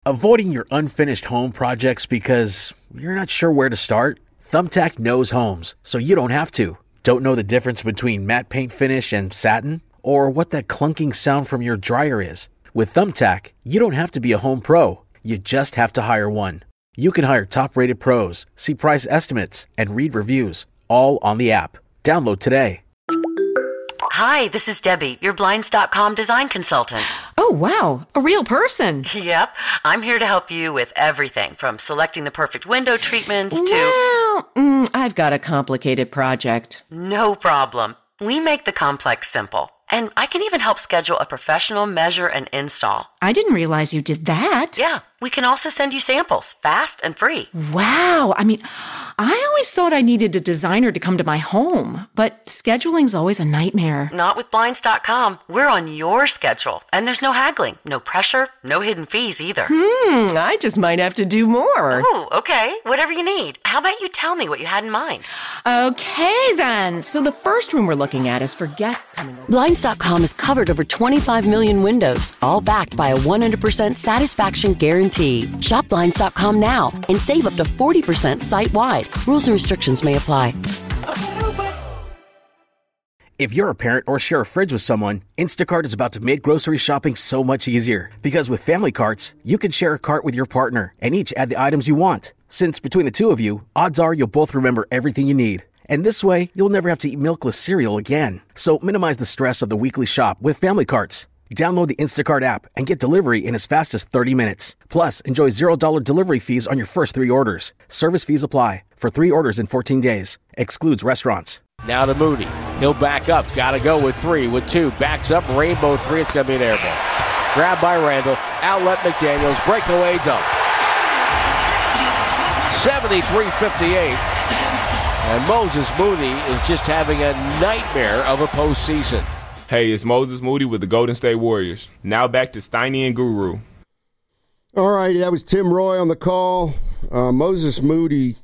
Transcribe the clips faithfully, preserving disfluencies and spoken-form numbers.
Avoiding your unfinished home projects because you're not sure where to start? Thumbtack knows homes, so you don't have to. Don't know the difference between matte paint finish and satin? Or what that clunking sound from your dryer is? With Thumbtack, you don't have to be a home pro. You just have to hire one. You can hire top-rated pros, see price estimates, and read reviews, all on the app. Download today. Hi, this is Debbie, your Blinds dot com design consultant. Oh, wow, a real person. Yep, I'm here to help you with everything from selecting the perfect window treatments to... Well, mm, I've got a complicated project. No problem. We make the complex simple. And I can even help schedule a professional measure and install. I didn't realize you did that. Yeah, we can also send you samples, fast and free. Wow. I mean, I always thought I needed a designer to come to my home, but scheduling's always a nightmare. Not with Blinds dot com. We're on your schedule, and there's no haggling, no pressure, no hidden fees either. Hmm, I just might have to do more. Oh, okay. Whatever you need. How about you tell me what you had in mind? Okay, then. So the first room we're looking at is for guests coming over. Blinds dot com has covered over twenty-five million windows, all backed by a one hundred percent satisfaction guarantee. Shop Blinds dot com now and save up to forty percent site-wide. Rules and restrictions may apply. If you're a parent or share a fridge with someone, Instacart is about to make grocery shopping so much easier. Because with family carts, you can share a cart with your partner and each add the items you want. Since between the two of you, odds are you'll both remember everything you need. And this way, you'll never have to eat milkless cereal again. So minimize the stress of the weekly shop with family carts. Download the Instacart app and get delivery in as fast as thirty minutes. Plus, enjoy zero dollars delivery fees on your first three orders. Service fees apply for three orders in fourteen days. Excludes restaurants. Now to Moody. He'll back up. Got to go with three. With two. Backs up. Rainbow three. It's going to be an air ball. Grabbed by Randall. Outlet McDaniels. Breakaway dunk. seventy-three fifty-eight. And Moses Moody is just having a nightmare of a postseason. Hey, it's Moses Moody with the Golden State Warriors. Now back to Steiny and Guru. All right, that was Tim Roy on the call. Uh, Moses Moody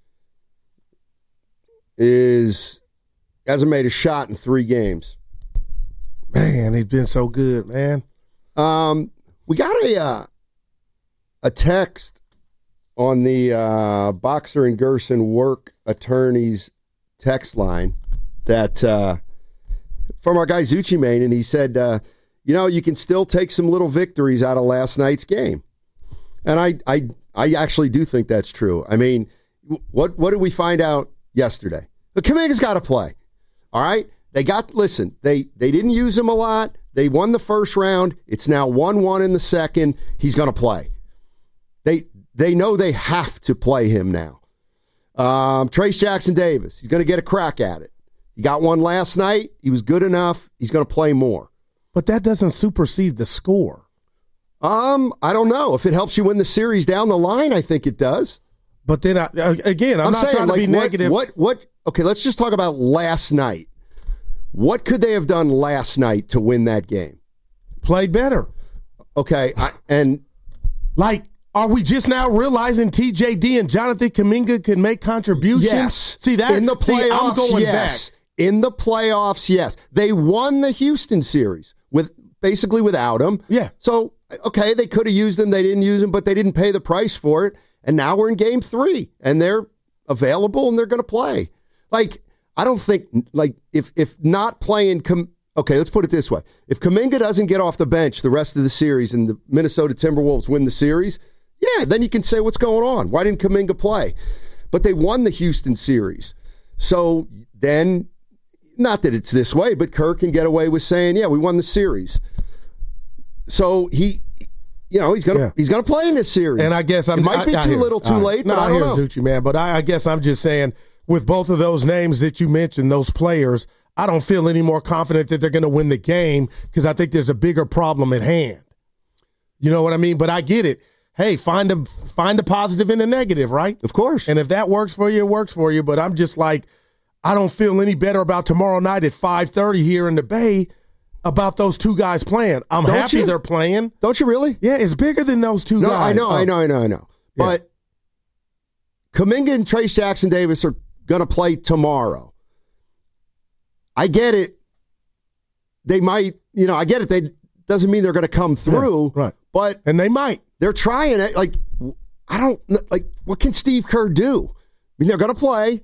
is hasn't made a shot in three games. Man, he's been so good, man. Um, we got a uh, a text on the uh, Boxer and Gerson work attorneys text line that. Uh, From our guy Zucci Mane, and he said, uh, you know, you can still take some little victories out of last night's game. And I I, I actually do think that's true. I mean, what what did we find out yesterday? The Kuminga's got to play. All right? They got, listen, they, they didn't use him a lot. They won the first round. It's now one one in the second. He's going to play. They, they know they have to play him now. Um, Trace Jackson Davis, he's going to get a crack at it. He got one last night. He was good enough. He's going to play more. But that doesn't supersede the score. Um, I don't know. If it helps you win the series down the line, I think it does. But then, I, again, I'm, I'm not saying, trying to like, be what, negative. What, what, okay, let's just talk about last night. What could they have done last night to win that game? Played better. Okay, I, and... Like, are we just now realizing T J D and Jonathan Kuminga can make contributions? Yes. See, that, in the playoffs, see, I'm going yes. back. In the playoffs, yes. They won the Houston series with basically without him. Yeah. So, okay, they could have used him. They didn't use him, but they didn't pay the price for it. And now we're in game three, and they're available, and they're going to play. Like, I don't think, like, if if not playing, Com- okay, let's put it this way. If Kuminga doesn't get off the bench the rest of the series and the Minnesota Timberwolves win the series, yeah, then you can say, what's going on? Why didn't Kuminga play? But they won the Houston series. So then... Not that it's this way, but Kerr can get away with saying, yeah, we won the series. So he, you know, he's going to yeah. he's gonna play in this series. And I guess I'm, it might I, be I, too I little, too I, late, no, but I, I hear don't know. Zucci, man, but I, I guess I'm just saying, with both of those names that you mentioned, those players, I don't feel any more confident that they're going to win the game because I think there's a bigger problem at hand. You know what I mean? But I get it. Hey, find a, find a positive and a negative, right? Of course. And if that works for you, it works for you. But I'm just like, I don't feel any better about tomorrow night at five thirty here in the Bay about those two guys playing. I'm don't happy you? they're playing. Don't you really? Yeah, it's bigger than those two no, guys. I know, oh. I know, I know, I know. Yeah. But Kuminga and Trace Jackson Davis are going to play tomorrow. I get it. They might, you know, I get it. They doesn't mean they're going to come through. Yeah, right. But and they might. They're trying it. Like, I don't like. What can Steve Kerr do? I mean, they're going to play,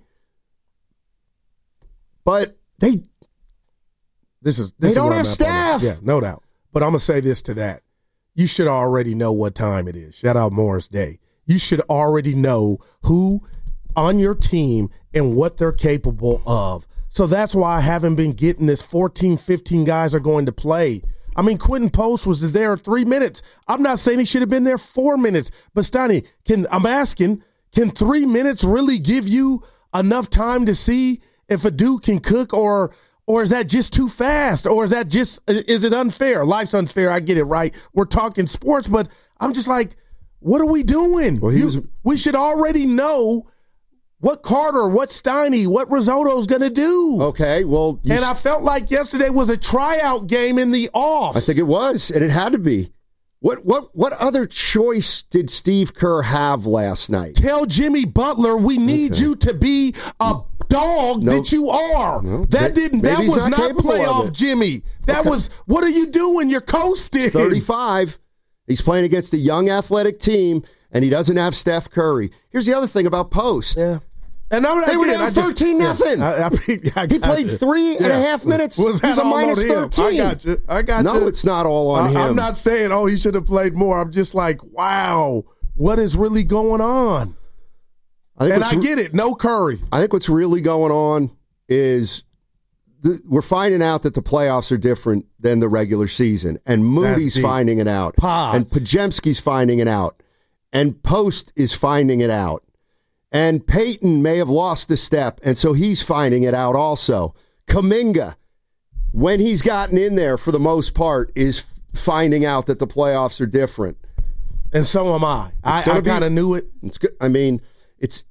but they this is this they is don't where have I'm at staff. Yeah, no doubt. But I'm gonna say this to that: you should already know what time it is. Shout out Morris Day. You should already know who on your team and what they're capable of. So that's why I haven't been getting this fourteen, fifteen guys are going to play. I mean, Quentin Post was there three minutes. I'm not saying he should have been there four minutes. But, Steiny, can, I'm asking, can three minutes really give you enough time to see if a dude can cook, or or is that just too fast? Or is that just, is it unfair? Life's unfair. I get it, right? We're talking sports, but I'm just like, what are we doing? Well, he was, you, we should already know what Carter, what Steiny, what Risotto's going to do. Okay, well. And s- I felt like yesterday was a tryout game in the off. I think it was, and it had to be. What what what other choice did Steve Kerr have last night? Tell Jimmy Butler we need okay. you to be a dog no, that you are. No, may, that didn't. That was not, not playoff Jimmy. That okay. was, what are you doing? You're coasting. thirty-five. He's playing against a young athletic team, and he doesn't have Steph Curry. Here's the other thing about Post. Yeah. And I'm, they again, were down thirteen nothing. Yeah, I, I, I he played you. three yeah. and a half minutes. Was He's a minus thirteen. I got you. I got no, you. No, it's not all on I, him. I'm not saying, oh, he should have played more. I'm just like, wow, what is really going on? I think and I get it. No Curry. I think what's really going on is the, we're finding out that the playoffs are different than the regular season. And Moody's finding it out. Pause. And Pajemski's finding it out. And Post is finding it out. And Peyton may have lost a step, and so he's finding it out also. Kuminga, when he's gotten in there for the most part, is finding out that the playoffs are different. And so am I. I, I kind of knew it. It's good. I mean, it's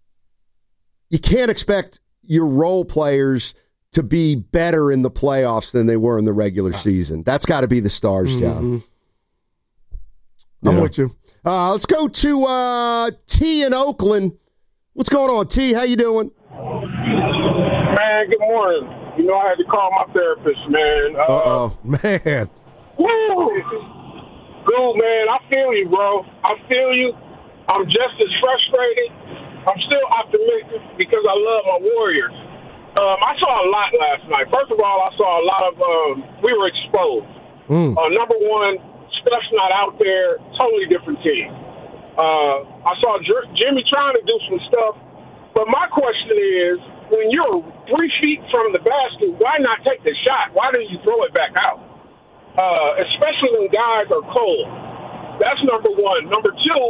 you can't expect your role players to be better in the playoffs than they were in the regular season. That's got to be the Stars' mm-hmm. job. I'm yeah. with you. Uh, let's go to uh, T in Oakland. What's going on, T? How you doing? Man, good morning. You know, I had to call my therapist, man. Uh, Uh-oh. Man. Woo! Dude, man, I feel you, bro. I feel you. I'm just as frustrated. I'm still optimistic because I love my Warriors. Um, I saw a lot last night. First of all, I saw a lot of um, – we were exposed. Mm. Uh, number one, Steph's not out there. Totally different team. Uh, I saw J- Jimmy trying to do some stuff, but my question is, when you're three feet from the basket, why not take the shot? Why do you throw it back out? Uh, especially when guys are cold. That's number one. Number two,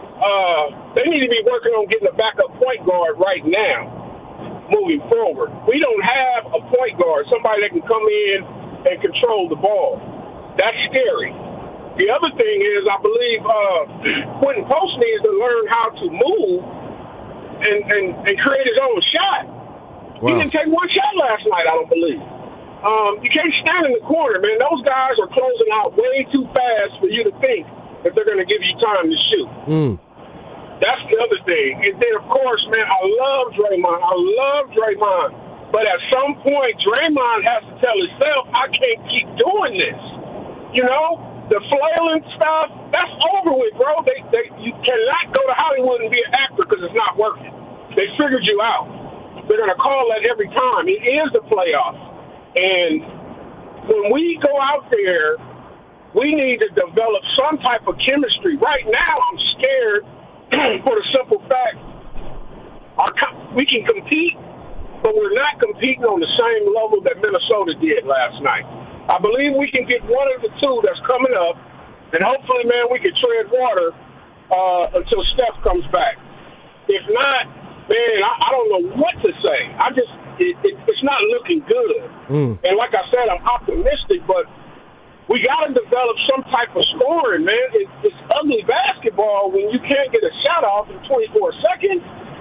uh, they need to be working on getting a backup point guard right now, moving forward. We don't have a point guard, somebody that can come in and control the ball. That's scary. The other thing is, I believe uh, Quentin Post needs to learn how to move and, and, and create his own shot. Wow. He didn't take one shot last night, I don't believe. Um, you can't stand in the corner, man. Those guys are closing out way too fast for you to think that they're going to give you time to shoot. Mm. That's the other thing. And then, of course, man, I love Draymond. I love Draymond. But at some point, Draymond has to tell himself, I can't keep doing this. You know? The flailing stuff, that's over with, bro. They, they, you cannot go to Hollywood and be an actor because it's not working. They figured you out. They're going to call that every time. It is the playoffs. And when we go out there, we need to develop some type of chemistry. Right now, I'm scared for the simple fact our, we can compete, but we're not competing on the same level that Minnesota did last night. I believe we can get one of the two that's coming up, and hopefully, man, we can tread water uh, until Steph comes back. If not, man, I, I don't know what to say. I just, it, it, it's not looking good. Mm. And like I said, I'm optimistic, but we got to develop some type of scoring, man. It, it's ugly basketball when you can't get a shot off in twenty-four seconds.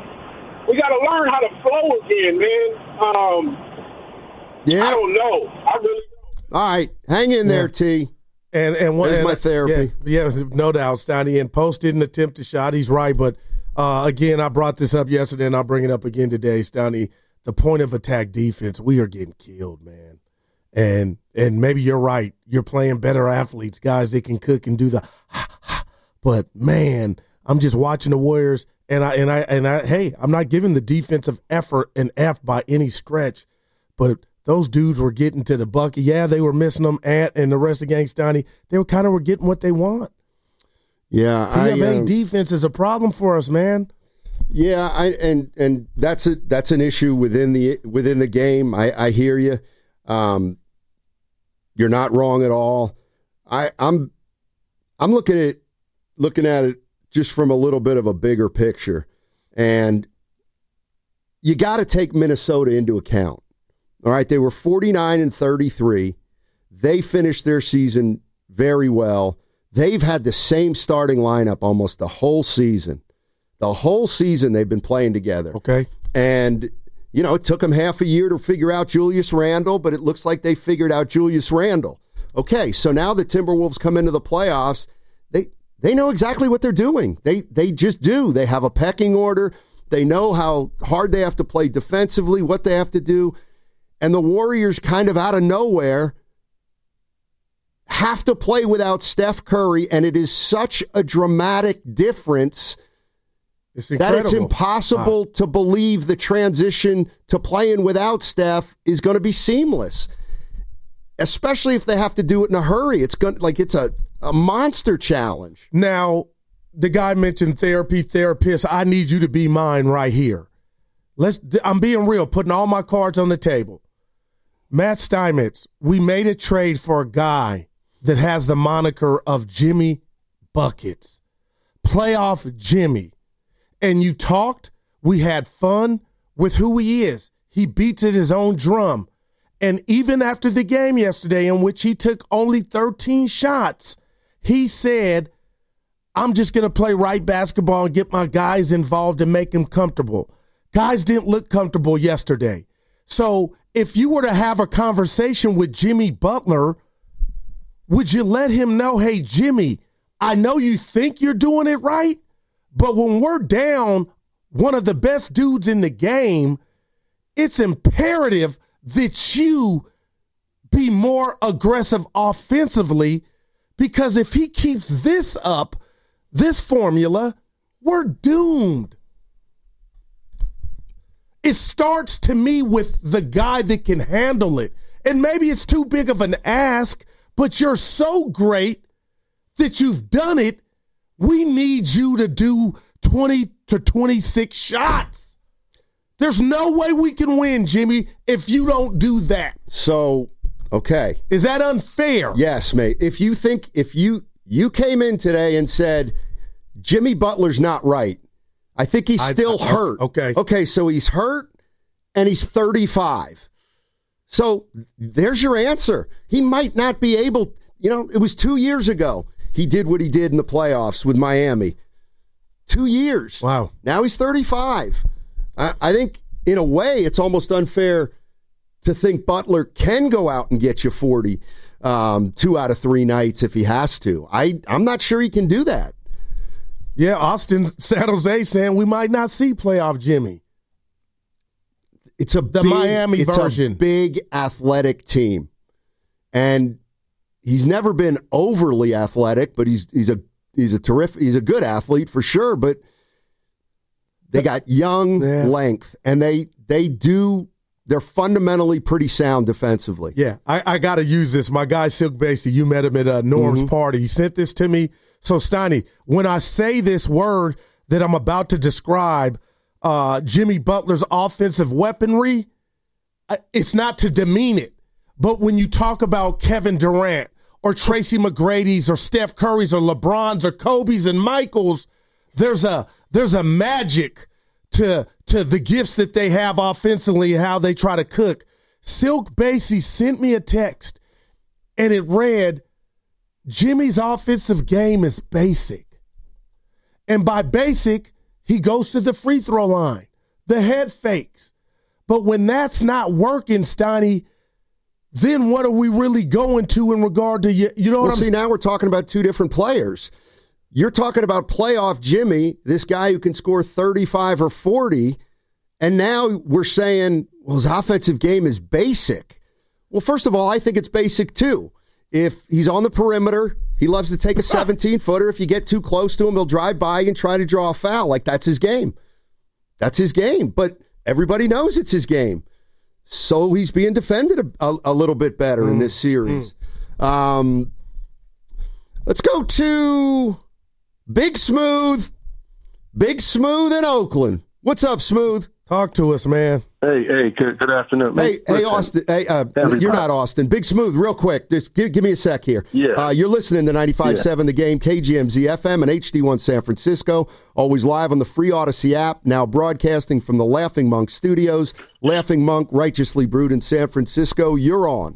We got to learn how to flow again, man. Um, yeah. I don't know. I really All right, hang in there, yeah. T. And and what, There's and, my therapy. Yeah, yeah, no doubt, Steiny. And Post didn't attempt a shot. He's right, but uh, again, I brought this up yesterday, and I'll bring it up again today, Steiny. The point of attack defense, we are getting killed, man. And and maybe you're right. You're playing better athletes, guys that can cook and do the but man, I'm just watching the Warriors and I and I and I hey, I'm not giving the defensive effort an F by any stretch, but those dudes were getting to the bucket. Yeah, they were missing them Ant and the rest of the gang Stoney. They were kind of were getting what they want. Yeah, P F A I, um, defense is a problem for us, man. Yeah, I and and that's a that's an issue within the within the game. I, I hear you. Um, you're not wrong at all. I, I'm I'm looking at looking at it just from a little bit of a bigger picture, and you got to take Minnesota into account. All right, they were forty-nine and thirty-three. They finished their season very well. They've had the same starting lineup almost the whole season. The whole season they've been playing together. Okay. And, you know, it took them half a year to figure out Julius Randle, but it looks like they figured out Julius Randle. Okay, so now the Timberwolves come into the playoffs. They they know exactly what they're doing. They they just do. They have a pecking order. They know how hard they have to play defensively, what they have to do. And the Warriors kind of out of nowhere have to play without Steph Curry, and it is such a dramatic difference it's that it's impossible wow. to believe the transition to playing without Steph is going to be seamless, especially if they have to do it in a hurry. It's going like it's a, a monster challenge. Now, the guy mentioned therapy, therapist. I need you to be mine right here. Let's. I'm being real, putting all my cards on the table. Matt Steinmetz, we made a trade for a guy that has the moniker of Jimmy Buckets, playoff Jimmy. And you talked, we had fun with who he is. He beats at his own drum. And even after the game yesterday, in which he took only thirteen shots, he said, I'm just going to play right basketball and get my guys involved and make them comfortable. Guys didn't look comfortable yesterday. So if you were to have a conversation with Jimmy Butler, would you let him know, hey, Jimmy, I know you think you're doing it right, but when we're down one of the best dudes in the game, it's imperative that you be more aggressive offensively, because if he keeps this up, this formula, we're doomed. It starts to me with the guy that can handle it. And maybe it's too big of an ask, but you're so great that you've done it. We need you to do twenty to twenty-six shots. There's no way we can win, Jimmy, if you don't do that. So, okay. Is that unfair? Yes, mate. If you think, if you you came in today and said, Jimmy Butler's not right, I think he's still I, I, hurt. Okay. Okay, so he's hurt and he's thirty-five. So there's your answer. He might not be able, you know, it was two years ago he did what he did in the playoffs with Miami. Two years. Wow. Now he's thirty-five. I, I think in a way it's almost unfair to think Butler can go out and get you forty um, two out of three nights if he has to. I, I'm not sure he can do that. Yeah, Austin San Jose saying we might not see playoff Jimmy. It's a the big, Miami it's version. a big athletic team, and he's never been overly athletic, but he's he's a he's a terrific he's a good athlete for sure. But they got young yeah. length, and they they do they're fundamentally pretty sound defensively. Yeah, I, I got to use this. My guy Silk Basie, you met him at uh, Norm's mm-hmm. party. He sent this to me. So, Steiny, when I say this word that I'm about to describe, uh, Jimmy Butler's offensive weaponry, it's not to demean it. But when you talk about Kevin Durant or Tracy McGrady's or Steph Curry's or LeBron's or Kobe's and Michael's, there's a there's a magic to to the gifts that they have offensively, how they try to cook. Silk Basie sent me a text, and it read, Jimmy's offensive game is basic. And by basic, he goes to the free throw line, the head fakes. But when that's not working, Steiny, then what are we really going to in regard to, you, you know what well, I'm saying? See, now we're talking about two different players. You're talking about playoff Jimmy, this guy who can score thirty-five or forty, and now we're saying, well, his offensive game is basic. Well, first of all, I think it's basic, too. If he's on the perimeter, he loves to take a seventeen-footer. If you get too close to him, he'll drive by and try to draw a foul. Like, that's his game. That's his game. But everybody knows it's his game. So he's being defended a, a, a little bit better mm. in this series. Mm. Um, let's go to Big Smooth. Big Smooth in Oakland. What's up, Smooth? Talk to us, man. Hey, hey, good, good afternoon. Hey, Listen, hey, Austin. Hey, uh, you're not Austin. Big Smooth, real quick. Just give, give me a sec here. Yeah. Uh, you're listening to ninety-five point seven yeah. The Game, K G M Z F M, and H D one San Francisco. Always live on the free Odyssey app. Now broadcasting from the Laughing Monk Studios. Laughing Monk, righteously brewed in San Francisco. You're on.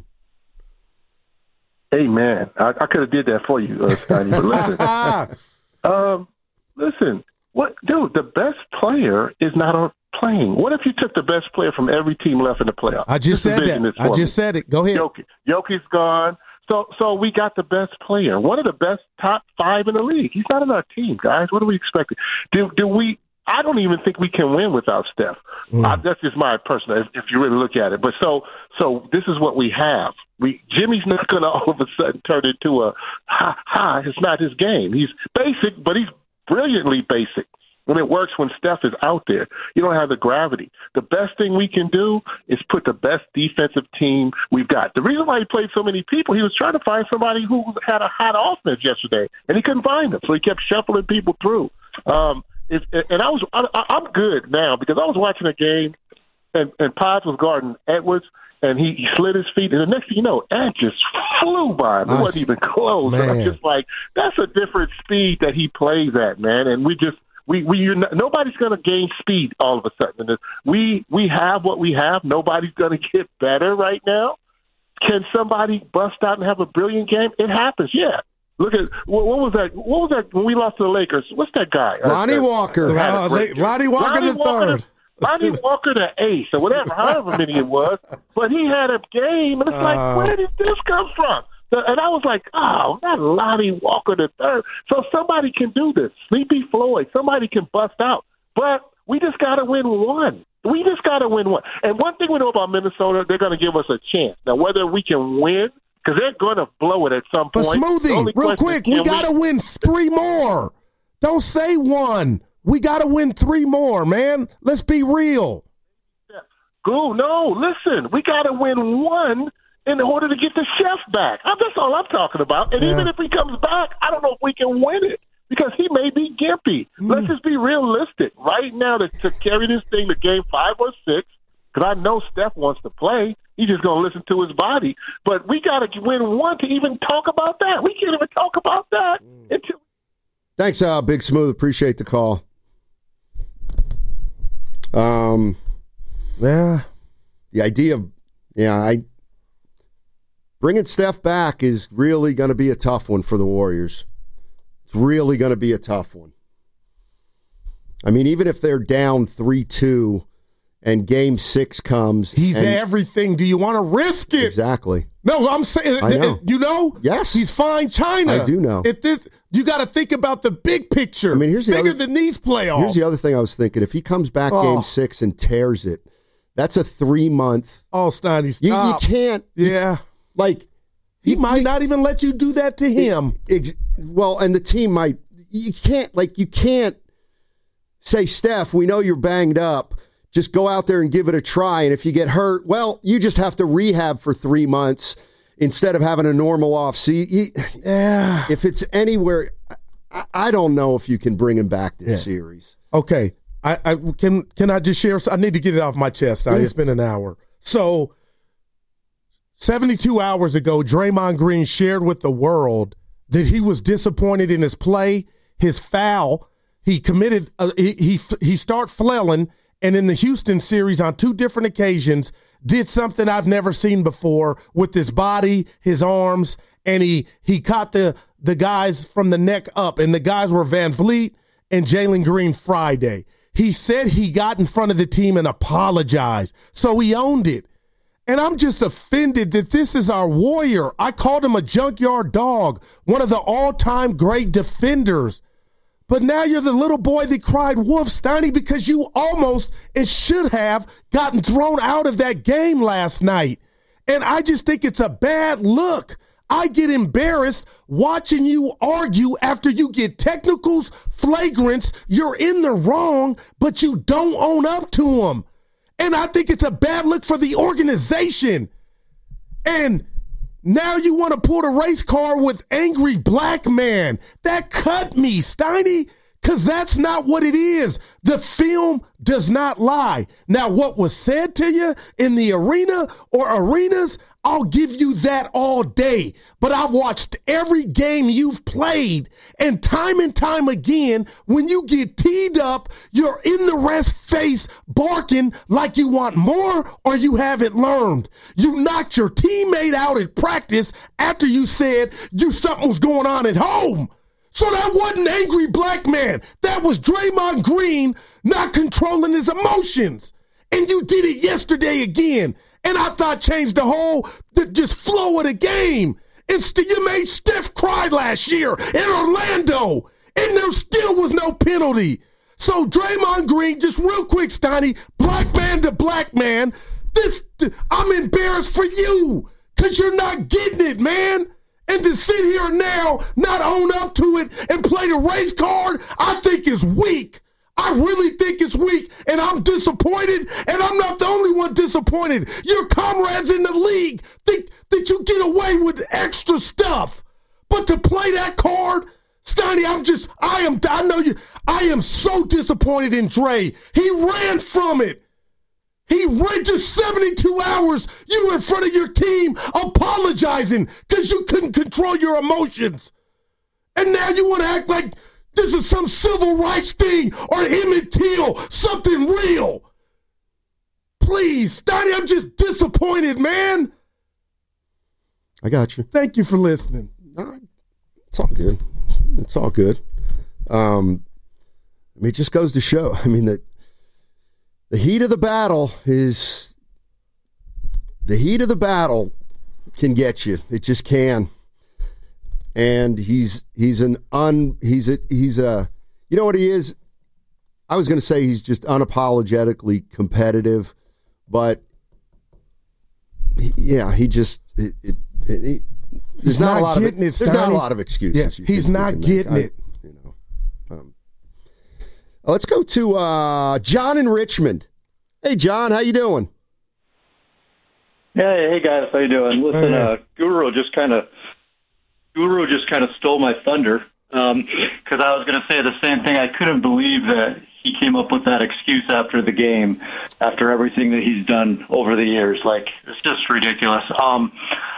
Hey, man. I, I could have did that for you, uh, Steiny, but listen. um, listen, what, dude, the best player is not on playing. What if you took the best player from every team left in the playoffs? I just said that. I just said it. Go ahead. Jokic. Jokic's gone. So so we got the best player, one of the best top five in the league. He's not on our team, guys. What are we expecting? Do do we? I don't even think we can win without Steph. Mm. Uh, that's just my personal. If, if you really look at it, but so so this is what we have. We Jimmy's not going to all of a sudden turn into a ha ha. It's not his game. He's basic, but he's brilliantly basic. When it works when Steph is out there, you don't have the gravity. The best thing we can do is put the best defensive team we've got. The reason why he played so many people, he was trying to find somebody who had a hot offense yesterday, and he couldn't find them, so he kept shuffling people through. Um, if, and I was, I, I'm good now because I was watching a game, and, and Pods was guarding Edwards, and he, he slid his feet, and the next thing you know, Ed just flew by him. It wasn't even close. And I'm just like, that's a different speed that he plays at, man, and we just. We we you're not, nobody's going to gain speed all of a sudden. We we have what we have. Nobody's going to get better right now. Can somebody bust out and have a brilliant game? It happens. Yeah. Look at what, what was that? What was that when we lost to the Lakers? What's that guy? Lonnie uh, Walker. Uh, Lonnie Walker the third. Lonnie Walker the eighth or whatever, however many it was. But he had a game, and it's like, uh, where did this come from? And I was like, oh, not Lonnie Walker the third. So somebody can do this. Sleepy Floyd, somebody can bust out. But we just got to win one. We just got to win one. And one thing we know about Minnesota, they're going to give us a chance. Now, whether we can win, because they're going to blow it at some but point. But Smoothie, real quick, we got to win three more. Don't say one. We got to win three more, man. Let's be real. Go, no, listen. We got to win one in order to get the chef back. That's all I'm talking about. And yeah. even if he comes back, I don't know if we can win it because he may be gimpy. Mm. Let's just be realistic. Right now, to, to carry this thing to game five or six, because I know Steph wants to play. He's just going to listen to his body. But we got to win one to even talk about that. We can't even talk about that. Mm. Until- Thanks, uh, Big Smooth. Appreciate the call. Um, yeah, the idea of, yeah, I... Bringing Steph back is really going to be a tough one for the Warriors. It's really going to be a tough one. I mean, even if they're down three two and game six comes. He's and, everything. Do you want to risk it? Exactly. No, I'm saying, I know. you know? Yes. He's fine China. I do know. If this, you got to think about the big picture. I mean, here's the bigger other, than these playoffs. Here's the other thing I was thinking. If he comes back oh. game six and tears it, that's a three-month. Oh, Steiny, stop. You, you can't. Yeah. You, Like he, he might he, not even let you do that to him. Ex, well, and the team might. You can't like you can't say, Steph, we know you're banged up. Just go out there and give it a try. And if you get hurt, well, you just have to rehab for three months instead of having a normal off season. Yeah. If it's anywhere, I, I don't know if you can bring him back this yeah. series. Okay, I, I can. Can I just share? I need to get it off my chest. Now. It's been an hour, so. seventy-two hours ago, Draymond Green shared with the world that he was disappointed in his play, his foul. He committed, uh, he, he he start flailing, and in the Houston series on two different occasions, did something I've never seen before with his body, his arms, and he he caught the, the guys from the neck up, and the guys were Van Vliet and Jalen Green Friday. He said he got in front of the team and apologized, so he owned it. And I'm just offended that this is our warrior. I called him a junkyard dog, one of the all-time great defenders. But now you're the little boy that cried wolf, Steiny, because you almost and should have gotten thrown out of that game last night. And I just think it's a bad look. I get embarrassed watching you argue after you get technicals, flagrants, you're in the wrong, but you don't own up to them. And I think it's a bad look for the organization. And now you want to pull the race car with angry black man. That cut me, Steiny, because that's not what it is. The film does not lie. Now, what was said to you in the arena or arenas, I'll give you that all day. But I've watched every game you've played, and time and time again, when you get teed up, you're in the ref's face barking like you want more or you haven't learned. You knocked your teammate out at practice after you said you something was going on at home. So that wasn't angry black man. That was Draymond Green not controlling his emotions. And you did it yesterday again. And I thought changed the whole the just flow of the game. It's the, you made Steph cry last year in Orlando, and there still was no penalty. So Draymond Green, just real quick, Steiny, black man to black man, this I'm embarrassed for you because you're not getting it, man. And to sit here now, not own up to it and play the race card, I think is weak. I really think it's weak, and I'm disappointed, and I'm not the only one disappointed. Your comrades in the league think that you get away with extra stuff. But to play that card, Steiny, I'm just, I am, I know you, I am so disappointed in Dre. He ran from it. He ran just seventy-two hours. You were in front of your team apologizing because you couldn't control your emotions. And now you want to act like this is some civil rights thing or Emmett Till, something real. Please, Steiny, I'm just disappointed, man. I got you. Thank you for listening. No, it's all good. It's all good. Um, I mean, it just goes to show. I mean, that the heat of the battle is the heat of the battle can get you. It just can. And he's he's an un he's a he's a you know what he is? I was going to say he's just unapologetically competitive, but he, yeah, he just it, it, it, he, he's there's not, not a lot getting of, it. There's not a lot of excuses. Yeah, he's can, not getting I, it. You know. Um, let's go to uh, John in Richmond. Hey, John, how you doing? Hey, hey guys, how you doing? Listen, hey. uh, Guru just kind of Guru just kind of stole my thunder because um, I was going to say the same thing. I couldn't believe that he came up with that excuse after the game, after everything that he's done over the years. Like, it's just ridiculous. Um,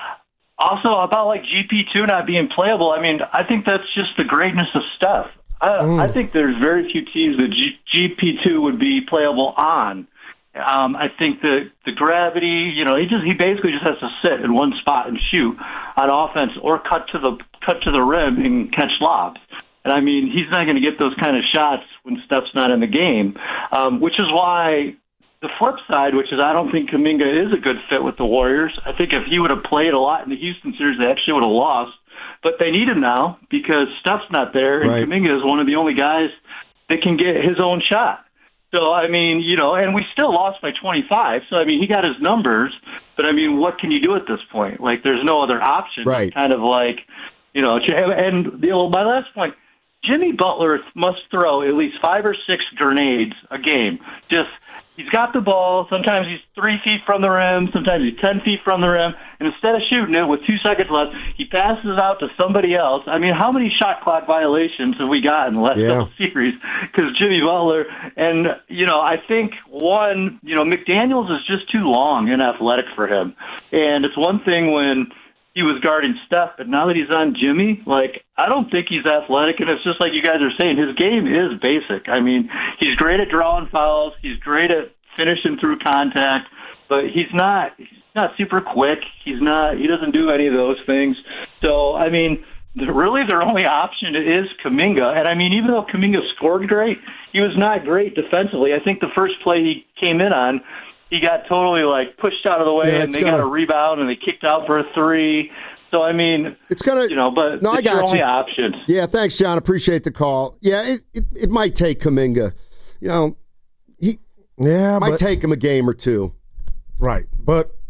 also, about like G P two not being playable, I mean, I think that's just the greatness of Steph. I, mm. I think there's very few teams that G- GP2 would be playable on. Um, I think that the gravity, you know, he just he basically just has to sit in one spot and shoot on offense, or cut to the cut to the rim and catch lobs. And I mean, he's not going to get those kind of shots when Steph's not in the game, um, which is why the flip side, which is I don't think Kuminga is a good fit with the Warriors. I think if he would have played a lot in the Houston series, they actually would have lost. But they need him now because Steph's not there, and right. Kuminga is one of the only guys that can get his own shot. So, I mean, you know, and we still lost by twenty-five. So, I mean, he got his numbers, but, I mean, what can you do at this point? Like, there's no other option. Right. It's kind of like, you know, and, you know, my last point, Jimmy Butler must throw at least five or six grenades a game. Just, he's got the ball. Sometimes he's three feet from the rim. Sometimes he's ten feet from the rim. And instead of shooting it with two seconds left, he passes out to somebody else. I mean, how many shot clock violations have we got in the last yeah. couple series? Because Jimmy Butler, and, you know, I think, one, you know, McDaniels is just too long and athletic for him. And it's one thing when he was guarding Steph, but now that he's on Jimmy, like, I don't think he's athletic, and it's just like you guys are saying, his game is basic. I mean, he's great at drawing fouls, he's great at finishing through contact, but he's not he's not super quick. He's not he doesn't do any of those things. So, I mean, really their only option is Kuminga. And I mean, even though Kuminga scored great, he was not great defensively. I think the first play he came in on, he got totally, like, pushed out of the way, yeah, and they gonna, got a rebound, and they kicked out for a three. So, I mean, it's gonna, you know, but no, it's I got your only you. option. Yeah, thanks, John. Appreciate the call. Yeah, it, it, it might take Kuminga. You know, he yeah, might but, take him a game or two. Right. But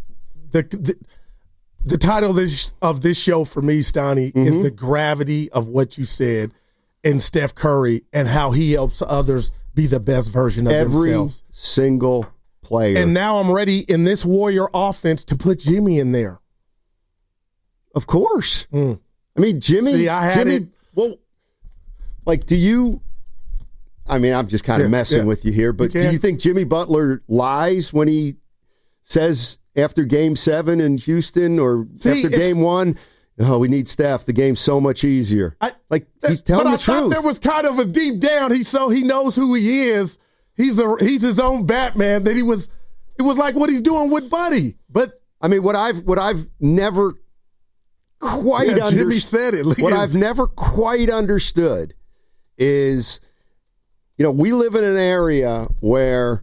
the the, the title of this, of this show for me, Stoney, mm-hmm. is the gravity of what you said in Steph Curry and how he helps others be the best version of Every themselves. Every single player. And now I'm ready in this Warrior offense to put Jimmy in there. Of course. Mm. I mean, Jimmy. See, I had Jimmy, it. Well, like, do you? I mean, I'm just kind of yeah, messing yeah. with you here, but you do you think Jimmy Butler lies when he says after Game Seven in Houston or See, after Game One, oh, we need Steph. The game's so much easier. I, like he's telling but the I truth. Thought there was kind of a deep down. He so he knows who he is. He's a he's his own Batman. That he was. It was like what he's doing with Buddy. But I mean, what I've what I've never quite yeah, understood. Jimmy said it. Look what at I've never quite understood is, you know, we live in an area where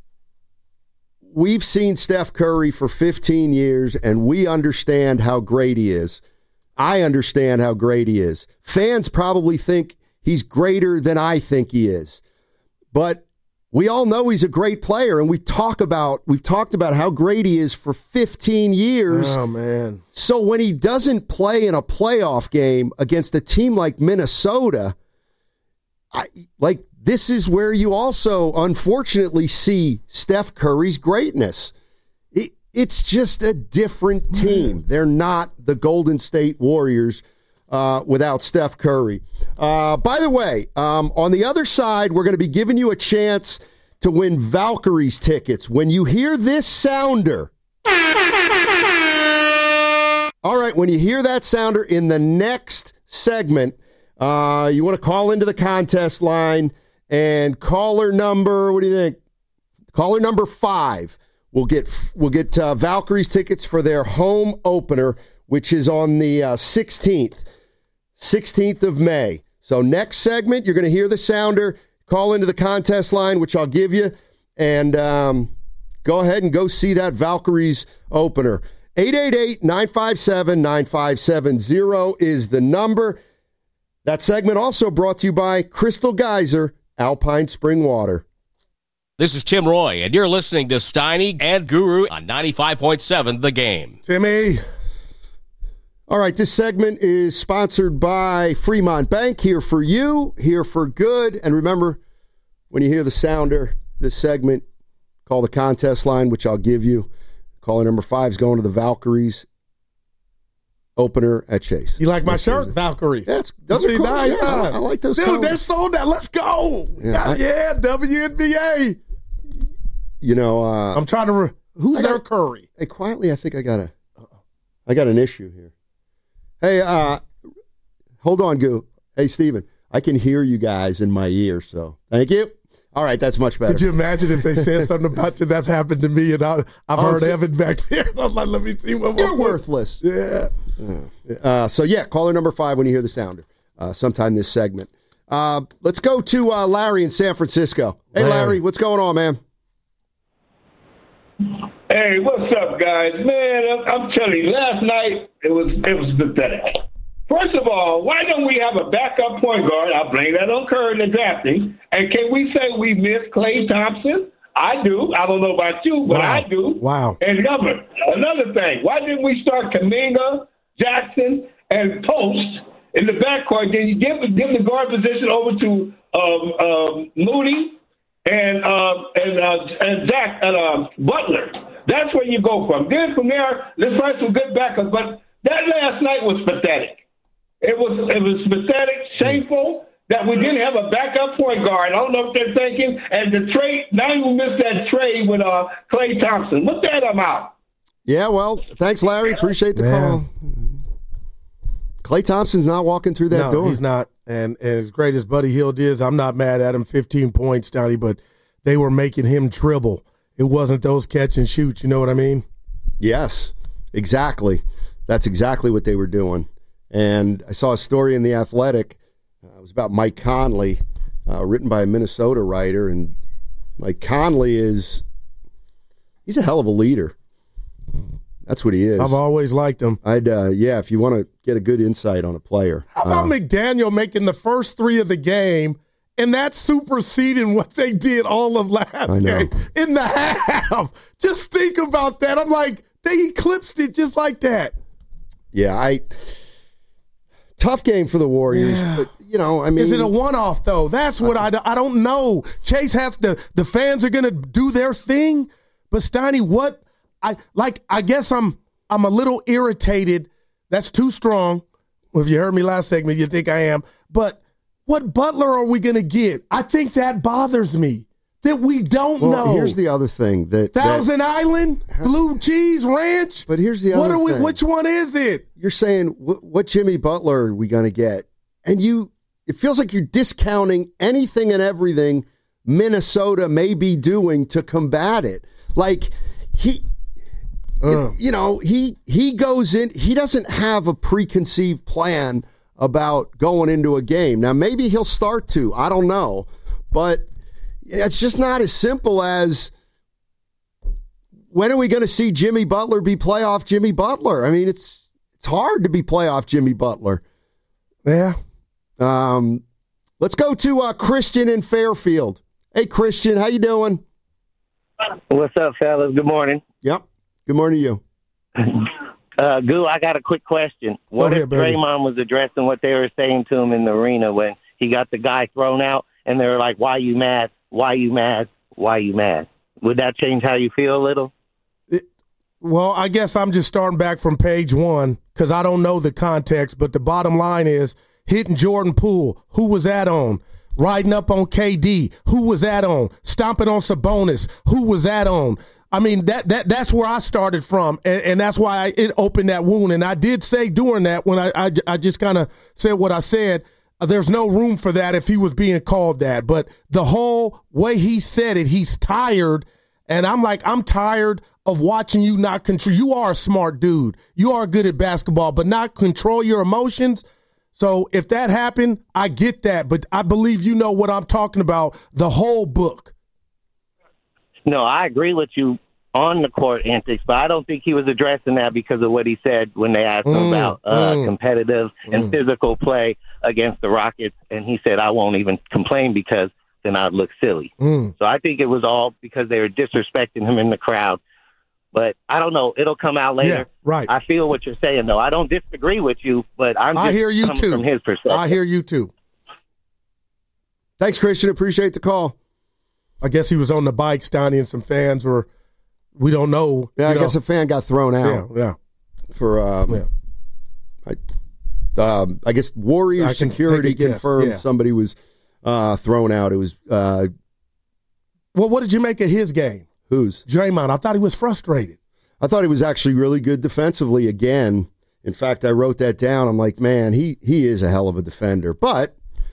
we've seen Steph Curry for fifteen years, and we understand how great he is. I understand how great he is. Fans probably think he's greater than I think he is. But we all know he's a great player, and we talk about we've talked about how great he is for fifteen years. Oh man. So when he doesn't play in a playoff game against a team like Minnesota, I, like this is where you also unfortunately see Steph Curry's greatness. It, it's just a different team. They're not the Golden State Warriors uh, without Steph Curry. Uh, by the way, um, on the other side, we're going to be giving you a chance to win Valkyries tickets. When you hear this sounder, all right, when you hear that sounder in the next segment, uh, you want to call into the contest line, and caller number, what do you think? Caller number five will get will get uh, Valkyries tickets for their home opener, which is on the uh, sixteenth, sixteenth of May. So next segment, you're going to hear the sounder. Call into the contest line, which I'll give you, and um, go ahead and go see that Valkyries opener. eight eight eight, nine five seven, nine five seven zero is the number. That segment also brought to you by Crystal Geyser, Alpine Spring Water. This is Tim Roy, and you're listening to Steiny and Guru on ninety-five point seven The Game. Timmy. All right, this segment is sponsored by Fremont Bank. Here for you, here for good. And remember, when you hear the sounder, this segment, call the contest line, which I'll give you. Caller number five is going to the Valkyries opener at Chase. You like my That's shirt, Thursday. Valkyries? That's those are cool. nice. Yeah, I, I like those. Dude, colors. they're sold out. Let's go. Yeah, I, yeah W N B A. You know, uh, I'm trying to. Re- who's got, their Curry? Hey, quietly, I think I got a. I got an issue here. Hey, uh, hold on, Goo. Hey, Steven, I can hear you guys in my ear, so thank you. All right, that's much better. Could you imagine if they said something about you? That's happened to me, and I, I've Oh, heard so- Evan back there. I'm like, let me see what. You're what- worthless. Yeah. Uh, so, yeah, caller number five when you hear the sounder uh, sometime this segment. Uh, let's go to uh, Larry in San Francisco. Hey, Larry. Larry, what's going on, man? Hey, what's up, guys? Man, I'm, I'm telling you, last night it was it was pathetic. First of all, why don't we have a backup point guard? I'll blame that on Curry in the drafting. And can we say we miss Klay Thompson? I do. I don't know about you, but Wow. I do. Wow. And governor, another thing, why didn't we start Kuminga, Jackson, and Post in the backcourt? Then you give give the guard position over to um, um, Moody and uh, and uh, and Zach and uh, Butler. That's where you go from. Then from there, let's find some good backups. But that last night was pathetic. It was it was pathetic, shameful that we didn't have a backup point guard. I don't know what they're thinking. And the trade, now you missed that trade with uh, Klay Thompson. Look at him out. Yeah, well, thanks, Larry. Appreciate the Yeah. call. Klay Thompson's not walking through that no, door. he's not. And, and as great as Buddy Hield is, I'm not mad at him. fifteen points, Donnie, but they were making him dribble. It wasn't those catch and shoots. You know what I mean? Yes, exactly. That's exactly what they were doing. And I saw a story in The Athletic. Uh, it was about Mike Conley, uh, written by a Minnesota writer. And Mike Conley is, he's a hell of a leader. That's what he is. I've always liked him. I'd, uh, yeah, if you want to get a good insight on a player. How about uh, McDaniel making the first three of the game, and that superseding what they did all of last I know. game in the half? Just think about that. I'm like, They eclipsed it just like that. Yeah, I tough game for the Warriors, yeah. but you know, I mean, is it a one-off though? That's what I, I don't know. Chase has to. The fans are gonna do their thing, but Steiny, what I like? I guess I'm I'm a little irritated. That's too strong. Well, if you heard me last segment, you think I am. But what Butler are we gonna get? I think that bothers me. That we don't well, know. Here's the other thing that Thousand that, Island, Blue Cheese Ranch. But here's the other what are we, thing. Which one is it? You're saying what, what Jimmy Butler are we going to get? And you, it feels like you're discounting anything and everything Minnesota may be doing to combat it. Like he, uh. you know, he he goes in. He doesn't have a preconceived plan about going into a game. Now maybe he'll start to. I don't know, but. It's just not as simple as when are we going to see Jimmy Butler be playoff Jimmy Butler? I mean, it's it's hard to be playoff Jimmy Butler. Yeah. Um, let's go to uh, Christian in Fairfield. Hey, Christian, how you doing? What's up, fellas? Good morning. Yep. Good morning to you. Uh, Goo, I got a quick question. What ahead, if baby. Draymond was addressing what they were saying to him in the arena when he got the guy thrown out and they were like, why you mad? Why you mad? Why you mad? Would that change how you feel a little? It, well, I guess I'm just starting back from page one because I don't know the context, but the bottom line is hitting Jordan Poole. Who was that on? Riding up on K D. Who was that on? Stomping on Sabonis. Who was that on? I mean, that that that's where I started from, and, and that's why I, it opened that wound. And I did say during that when I, I, I just kind of said what I said, there's no room for that if he was being called that. But the whole way he said it, he's tired. And I'm like, I'm tired of watching you not control. You are a smart dude. You are good at basketball, but not control your emotions. So if that happened, I get that. But I believe you know what I'm talking about, the whole book. No, I agree with you on the court antics, but I don't think he was addressing that because of what he said when they asked him mm, about uh, mm, competitive and mm. physical play against the Rockets. And he said, I won't even complain because then I'd look silly. Mm. So I think it was all because they were disrespecting him in the crowd. But I don't know. It'll come out later. Yeah, right. I feel what you're saying, though. I don't disagree with you, but I'm just I hear you coming too. from his perspective. I hear you too. Thanks, Christian. Appreciate the call. I guess he was on the bike, Steiny, and some fans were, we don't know. Yeah, I know. guess a fan got thrown out. Yeah, yeah. For, um, yeah. I, um, I guess Warriors I can security take a guess. confirmed Yeah. somebody was uh, thrown out. It was uh, well, what did you make of his game? Whose? Draymond. I thought he was frustrated. I thought he was actually really good defensively again. In fact, I wrote that down. I'm like, man, he he is a hell of a defender. But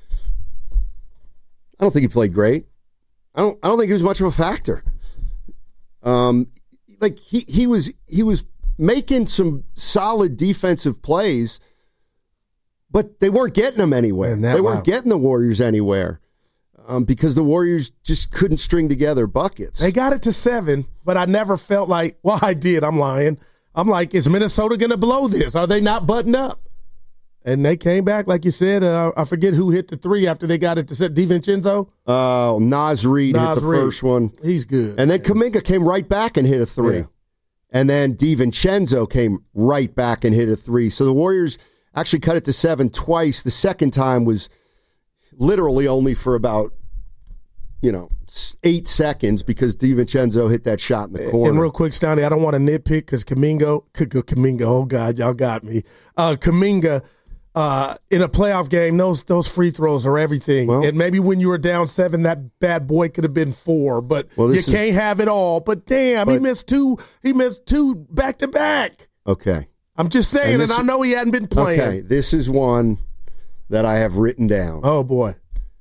I don't think he played great. I don't I don't think he was much of a factor. Um, like he he was he was making some solid defensive plays, but they weren't getting them anywhere. Man, that, they weren't wow. getting the Warriors anywhere. Um, because the Warriors just couldn't string together buckets. They got it to seven, but I never felt like, well, I did. I'm lying. I'm like, is Minnesota going to blow this? Are they not buttoned up? And they came back, like you said. Uh, I forget who hit the three after they got it to set DiVincenzo. Oh, uh, Naz Reid Naz hit the Reid. first one. He's good. And then Kuminga came right back and hit a three. Yeah. And then DiVincenzo came right back and hit a three. So the Warriors actually cut it to seven twice. The second time was literally only for about, you know, eight seconds because DiVincenzo hit that shot in the corner. And real quick, Steiny, I don't want to nitpick because Kuminga, Kuminga, oh, God, y'all got me. Uh, Kuminga, uh, in a playoff game, those those free throws are everything. Well, and maybe when you were down seven, that bad boy could have been four. But well, you can't is, have it all. But, damn, but, he missed two. He missed two back-to-back. Okay. I'm just saying, and, this, and I know he hadn't been playing. Okay, this is one that I have written down. Oh, boy.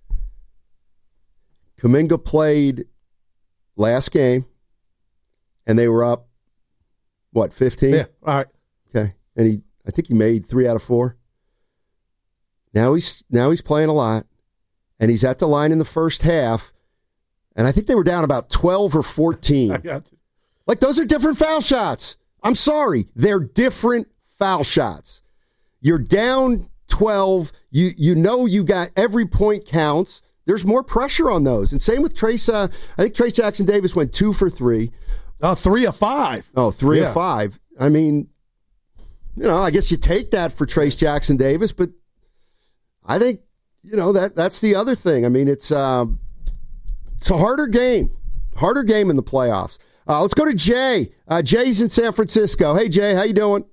Kuminga played last game, and they were up, what, fifteen? Yeah, all right. Okay, and he, I think he made three out of four. Now he's now he's playing a lot, and he's at the line in the first half, and I think they were down about twelve or fourteen. I got you. Like, those are different foul shots. I'm sorry, they're different foul shots. You're down twelve. You you know you got every point counts. There's more pressure on those. And same with Trace. Uh, I think Trace Jackson Davis went two for three. Oh, three of five. Oh, three Yeah. of five. I mean, you know, I guess you take that for Trace Jackson Davis, but I think, you know, that that's the other thing. I mean, it's uh, it's a harder game, harder game in the playoffs. Uh, let's go to Jay. Uh, Jay's in San Francisco. Hey, Jay, how you doing?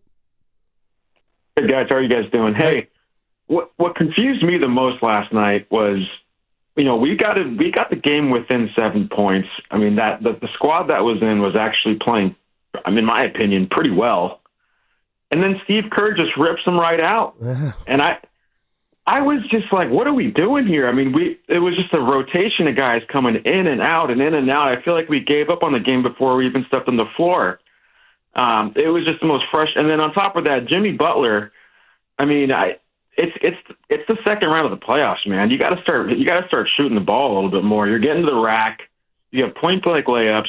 Hey, guys. How are you guys doing? Hey, what what confused me the most last night was, you know, we got it, we got the game within seven points. I mean, that the, the squad that was in was actually playing, I mean, in my opinion, pretty well. And then Steve Kerr just rips them right out. And I I was just like, what are we doing here? I mean, we it was just a rotation of guys coming in and out and in and out. I feel like we gave up on the game before we even stepped on the floor. Um, it was just the most fresh. And then on top of that, Jimmy Butler, I mean, I it's it's it's the second round of the playoffs, man. You got to start you got to start shooting the ball a little bit more. You're getting to the rack. You have point blank layups.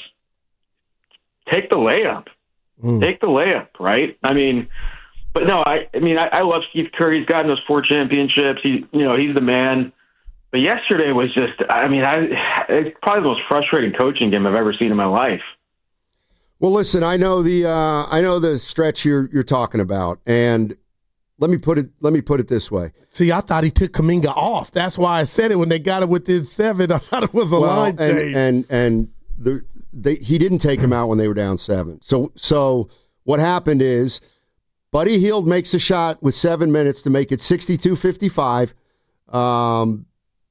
Take the layup. Mm. Take the layup, right? I mean, but no, I I mean, I, I love Steve Kerr. He's gotten those four championships. He, you know, he's the man. But yesterday was just, I mean, I it's probably the most frustrating coaching game I've ever seen in my life. Well, listen, I know the uh, I know the stretch you're you're talking about, and let me put it let me put it this way. See, I thought he took Kuminga off. That's why I said it when they got it within seven. I thought it was a well, line and, change. and and the they, he didn't take him out when they were down seven. So so what happened is Buddy Hield makes a shot with seven minutes to make it sixty-two fifty-five, um,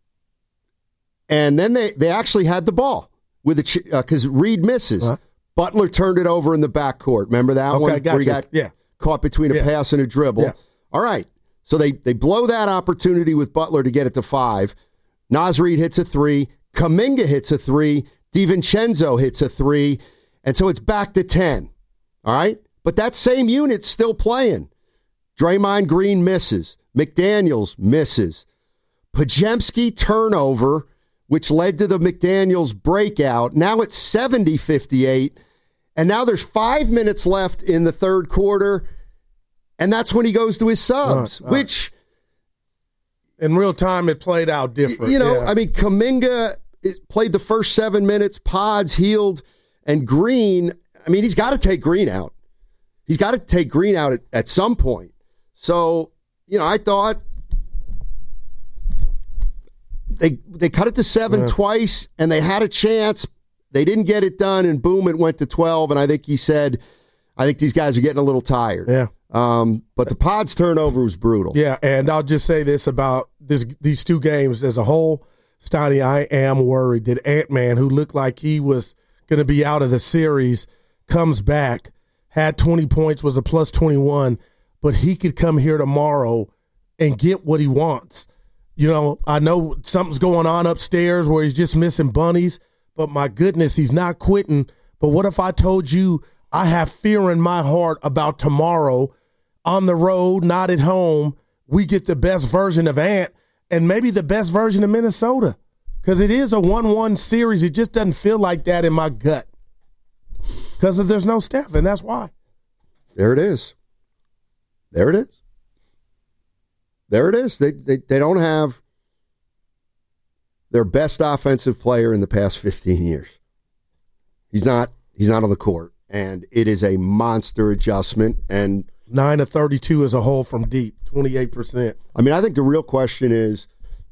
and then they they actually had the ball with the because uh, Reed misses. Uh-huh. Butler turned it over in the backcourt. Remember that okay, one gotcha. where he got yeah. caught between a yeah. pass and a dribble? Yeah. All right. So they, they blow that opportunity with Butler to get it to five. Naz Reid hits a three. Kuminga hits a three. DiVincenzo hits a three. And so it's back to ten. All right? But that same unit's still playing. Draymond Green misses. McDaniels misses. Podziemski turnover, which led to the McDaniels breakout. Now it's seventy fifty-eight, and now there's five minutes left in the third quarter, and that's when he goes to his subs, uh, uh, which... In real time, it played out different. You know, yeah. I mean, Kuminga played the first seven minutes, Pods, Hield, and Green. I mean, he's got to take Green out. He's got to take Green out at, at some point. So, you know, I thought... They they cut it to seven yeah. twice, and they had a chance. They didn't get it done, and boom, it went to twelve. And I think he said, I think these guys are getting a little tired. Yeah. Um, but the Pods turnover was brutal. Yeah, and I'll just say this about this these two games as a whole. Stoney, I am worried that Ant-Man, who looked like he was going to be out of the series, comes back, had twenty points, was a plus twenty-one, but he could come here tomorrow and get what he wants. You know, I know something's going on upstairs where he's just missing bunnies, but my goodness, he's not quitting. But what if I told you I have fear in my heart about tomorrow on the road, not at home, we get the best version of Ant and maybe the best version of Minnesota? Because it is a one one series. It just doesn't feel like that in my gut because there's no Steph, and that's why. There it is. There it is. There it is. They, they they don't have their best offensive player in the past fifteen years. He's not he's not on the court, and it is a monster adjustment. And nine of thirty-two as a whole from deep, twenty-eight percent. I mean, I think the real question is,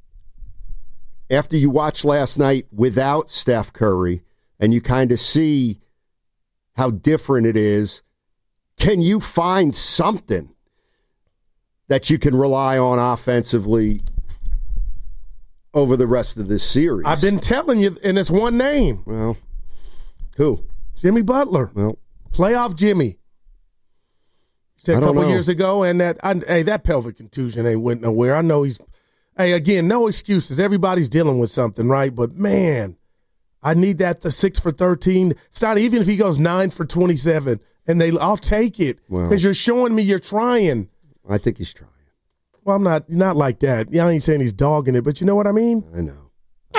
after you watch last night without Steph Curry, and you kind of see how different it is, can you find something that you can rely on offensively over the rest of this series? I've been telling you, and it's one name. Well, who? Jimmy Butler. Well, playoff Jimmy. Said a couple know. years ago, and that I, hey, that pelvic contusion ain't went nowhere. I know he's. Hey, again, no excuses. Everybody's dealing with something, right? But man, I need that the six for thirteen. Start even if he goes nine for twenty-seven, and they, I'll take it because well, you're showing me you're trying. I think he's trying. Well, I'm not not like that. I ain't saying he's dogging it, but you know what I mean? I know.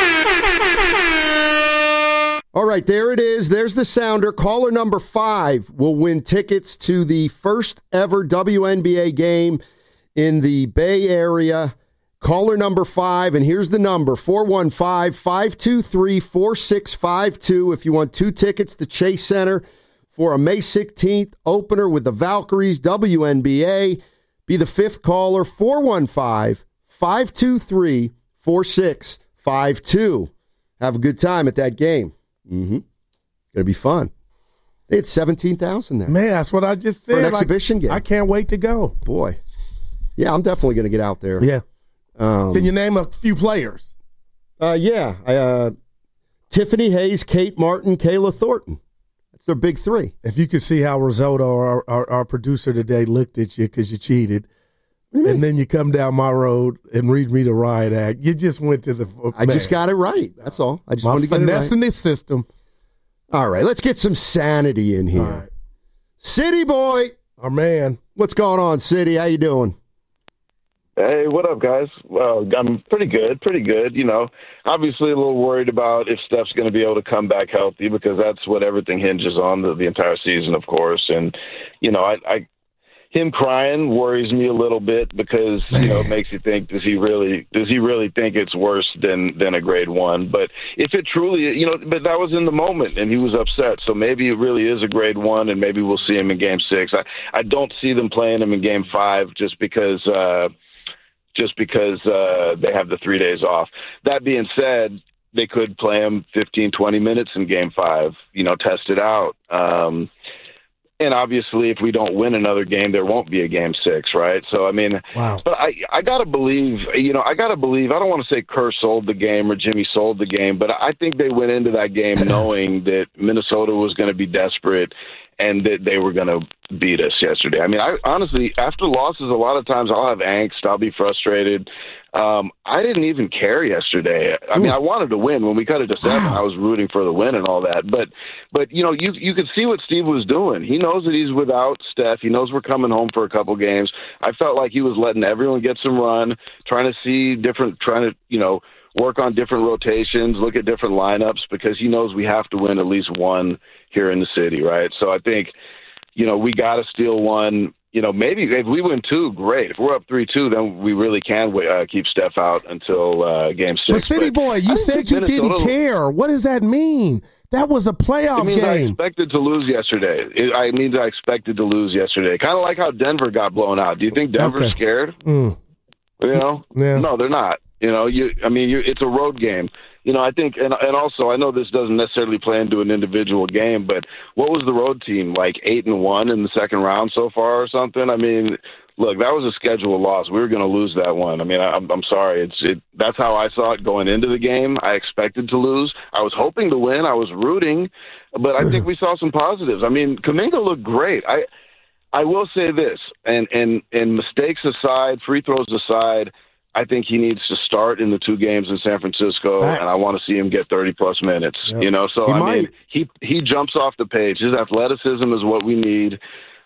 All right, there it is. There's the sounder. Caller number five will win tickets to the first ever W N B A game in the Bay Area. Caller number five, and here's the number, four one five, five two three, four six five two if you want two tickets to Chase Center for a May sixteenth opener with the Valkyries, W N B A. Be the fifth caller, four one five, five two three, four six five two. Have a good time at that game. Mm-hmm. Going to be fun. They had seventeen thousand there. Man, that's what I just said. For an exhibition I, game. I can't wait to go. Boy. Yeah, I'm definitely going to get out there. Yeah. Um, Can you name a few players? Uh, yeah. Uh, Tiffany Hayes, Kate Martin, Kayla Thornton. That's their big three. If you could see how Risotto, our, our, our producer today, looked at you because you cheated, you and then you come down my road and read me the riot act, you just went to the I man. just got it right. That's all. I just my wanted to get it right. finessing this system. All right, let's get some sanity in here. Right. City boy. Our man. What's going on, City? How you doing? Hey, what up, guys? Well, I'm pretty good, pretty good. You know, obviously a little worried about if Steph's going to be able to come back healthy because that's what everything hinges on the, the entire season, of course. And, you know, I, I him crying worries me a little bit because, you know, it makes you think, does he really does he really think it's worse than, than a grade one? But if it truly, you know, but that was in the moment and he was upset. So maybe it really is a grade one and maybe we'll see him in game six. I, I don't see them playing him in game five just because uh, – just because uh, they have the three days off. That being said, they could play him fifteen, twenty minutes in game five, you know, test it out. Um, and obviously if we don't win another game, there won't be a game six, right? So, I mean, wow. But I, I got to believe, you know, I got to believe, I don't want to say Kerr sold the game or Jimmy sold the game, but I think they went into that game knowing that Minnesota was going to be desperate and that they were going to beat us yesterday. I mean, I honestly, after losses, a lot of times I'll have angst. I'll be frustrated. Um, I didn't even care yesterday. I mean, I wanted to win. When we cut it to seven, I was rooting for the win and all that. But, but you know, you you could see what Steve was doing. He knows that he's without Steph. He knows we're coming home for a couple games. I felt like he was letting everyone get some run, trying to see different, trying to, you know, work on different rotations, look at different lineups, because he knows we have to win at least one here in the city, right? So I think, you know, we got to steal one. You know, maybe if we win two, great. If we're up three two, then we really can uh, keep Steph out until uh, game six. But City but Boy, you said you Minnesota, didn't care. What does that mean? That was a playoff it means game. I expected to lose yesterday. It I mean I expected to lose yesterday. Kind of like how Denver got blown out. Do you think Denver's okay. scared? Mm. You know? Yeah. No, they're not. You know, you. I mean, you, it's a road game. You know, I think, and and also, I know this doesn't necessarily play into an individual game, but what was the road team like? Eight and one in the second round so far, or something? I mean, look, that was a scheduled loss. We were going to lose that one. I mean, I, I'm sorry. It's it. That's how I saw it going into the game. I expected to lose. I was hoping to win. I was rooting, but I think we saw some positives. I mean, Kuminga looked great. I I will say this, and and and mistakes aside, free throws aside, I think he needs to start in the two games in San Francisco, Thanks. and I want to see him get thirty-plus minutes. Yep. You know, so, he I might. mean, he he jumps off the page. His athleticism is what we need,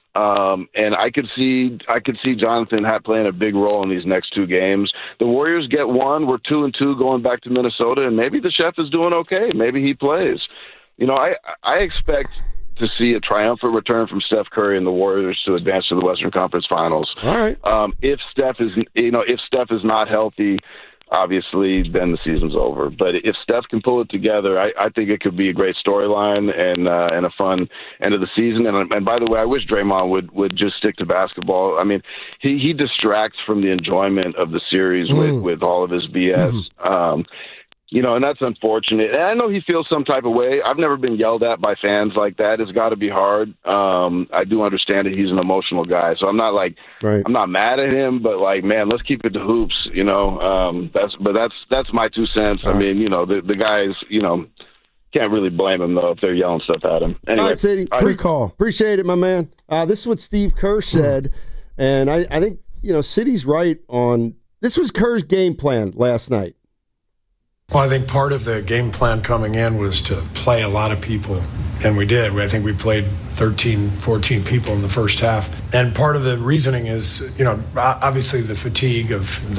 um, and I could see I could see Jonathan Hatt playing a big role in these next two games. The Warriors get one. We're two and two going back to Minnesota, and maybe the chef is doing okay. Maybe he plays. You know, I I expect to see a triumphant return from Steph Curry and the Warriors to advance to the Western Conference Finals. All right. Um, if Steph is, you know, if Steph is not healthy, obviously, then the season's over. But if Steph can pull it together, I, I think it could be a great storyline and uh, and a fun end of the season. And, and by the way, I wish Draymond would, would just stick to basketball. I mean, he, he distracts from the enjoyment of the series mm. with, with all of his B S. Mm-hmm. Um, You know, and that's unfortunate. And I know he feels some type of way. I've never been yelled at by fans like that. It's got to be hard. Um, I do understand that he's an emotional guy, so I'm not like right. I'm not mad at him. But like, man, let's keep it to hoops. You know, um, that's but that's that's my two cents. All I mean, right. you know, the the guys, you know, can't really blame him though if they're yelling stuff at him. Anyway, all right, Sadie, I, pre- call. Appreciate it, my man. Uh, this is what Steve Kerr said, and I, I think you know, City's right on. This was Kerr's game plan last night. Well, I think part of the game plan coming in was to play a lot of people, and we did. I think we played thirteen, fourteen people in the first half. And part of the reasoning is, you know, obviously the fatigue of the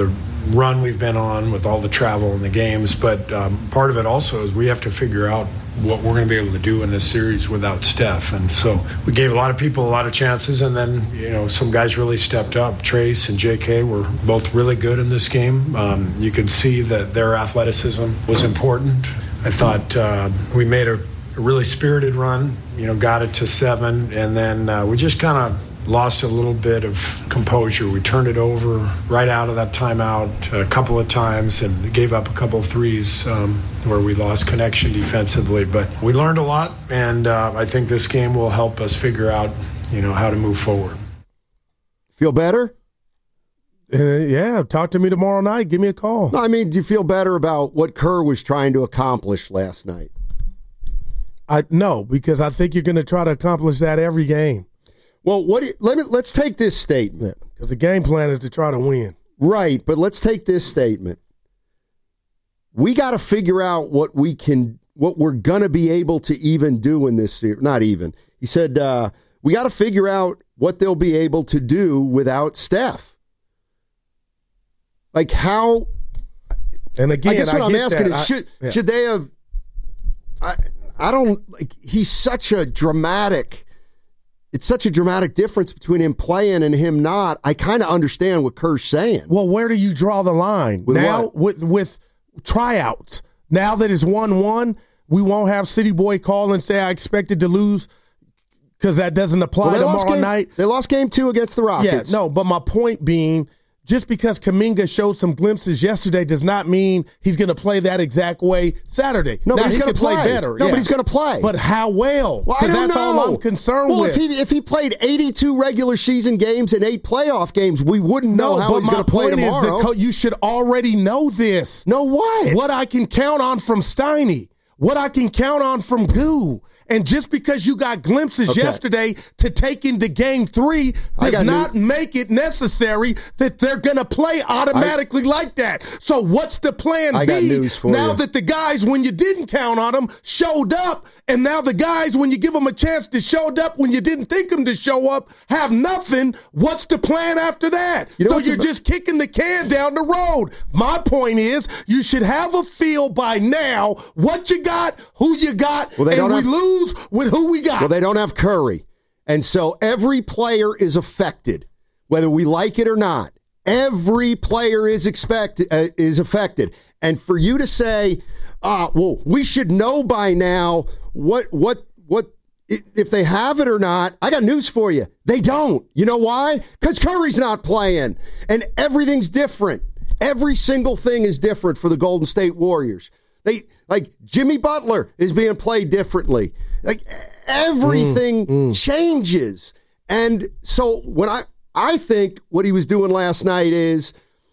run we've been on with all the travel and the games, but um, part of it also is we have to figure out what we're going to be able to do in this series without Steph. And so we gave a lot of people a lot of chances, and then, you know, some guys really stepped up. Trace and J K were both really good in this game. Um, you could see that their athleticism was important. I thought uh, we made a, a really spirited run, you know, got it to seven, and then uh, we just kind of lost a little bit of composure. We turned it over right out of that timeout a couple of times and gave up a couple of threes um, where we lost connection defensively. But we learned a lot, and uh, I think this game will help us figure out, you know, how to move forward. Feel better? Uh, yeah, talk to me tomorrow night. Give me a call. No, I mean, do you feel better about what Kerr was trying to accomplish last night? I no, because I think you're going to try to accomplish that every game. Well, what? Do you, let me let's take this statement, because the game plan is to try to win. Right, but let's take this statement. We got to figure out what we can, what we're gonna be able to even do in this series. Not even. He said uh, we got to figure out what they'll be able to do without Steph. Like how? And again, I guess what I I'm asking that. is, should I, yeah. should they have? I I don't like. He's such a dramatic. It's such a dramatic difference between him playing and him not. I kind of understand what Kerr's saying. Well, where do you draw the line? With now what? with with tryouts. Now that it's one one, we won't have City Boy call and say I expected to lose because that doesn't apply well, tomorrow game, night. They lost game two against the Rockets. Yeah, no, but my point being, just because Kuminga showed some glimpses yesterday does not mean he's going to play that exact way Saturday. No, now, but he's he going to play. play better. No, yeah. but he's going to play. But how well? Well, I Because don't that's know. all I'm concerned well, with. Well, if he, if he played eighty-two regular season games and eight playoff games, we wouldn't know no, how but he's going to play my point tomorrow. is that you should already know this. No, what? What I can count on from Steiny. What I can count on from Goo. And just because you got glimpses Okay. yesterday to take into game three does not new- make it necessary that they're going to play automatically I, like that. So what's the plan I B got news for now you. that the guys, when you didn't count on them, showed up, and now the guys, when you give them a chance to show up when you didn't think them to show up, have nothing? What's the plan after that? You know so what's you're ab- just kicking the can down the road. My point is you should have a feel by now what you got, who you got, Well, they and don't we have- lose with who we got. Well, they don't have Curry. And so every player is affected, whether we like it or not. Every player is expected uh, is affected. And for you to say, ah, well, we should know by now what what what if they have it or not, I got news for you. They don't. You know why? Because Curry's not playing. And everything's different. Every single thing is different for the Golden State Warriors. They like Jimmy Butler is being played differently. Like everything mm, mm. changes. And so when I I think what he was doing last night is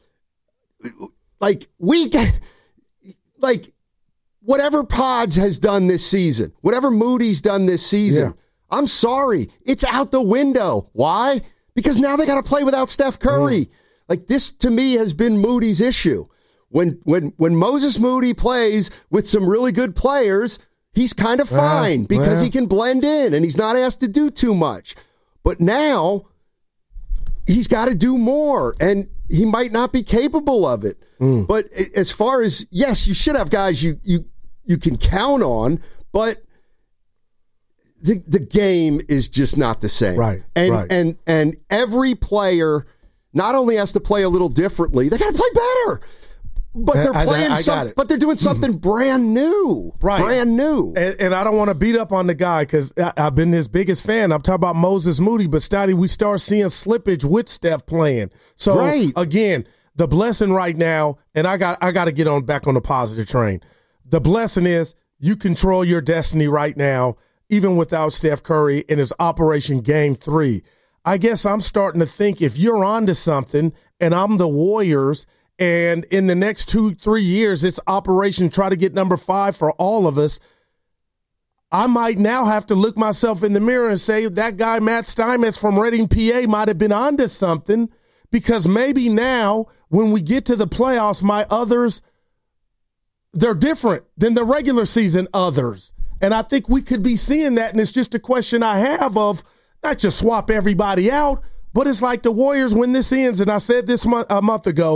like we like whatever Pods has done this season, whatever Moody's done this season, yeah. I'm sorry, it's out the window. Why? Because now they got to play without Steph Curry. Mm. Like this to me has been Moody's issue. When when when Moses Moody plays with some really good players, he's kind of fine well, because well. he can blend in and he's not asked to do too much. But now he's got to do more, and he might not be capable of it. Mm. But as far as, yes, you should have guys you you you can count on, but the the game is just not the same. Right. And right. and and every player not only has to play a little differently, they got to play better. But they're playing I, I, I some, but they're doing something brand new, right? Brand new. And, and I don't want to beat up on the guy because I've been his biggest fan. I'm talking about Moses Moody, but Stoddy, we start seeing slippage with Steph playing. So right. again, the blessing right now, and I got I got to get on back on the positive train. The blessing is you control your destiny right now, even without Steph Curry in his Operation Game Three. I guess I'm starting to think if you're onto something, and I'm the Warriors. And in the next two, three years, it's Operation Try to Get Number Five for all of us. I might now have to look myself in the mirror and say that guy, Matt Steinmetz from Reading, P A, might have been onto something because maybe now when we get to the playoffs, my others, they're different than the regular season others. And I think we could be seeing that, and it's just a question I have of not just swap everybody out, but it's like the Warriors when this ends, and I said this month, a month ago,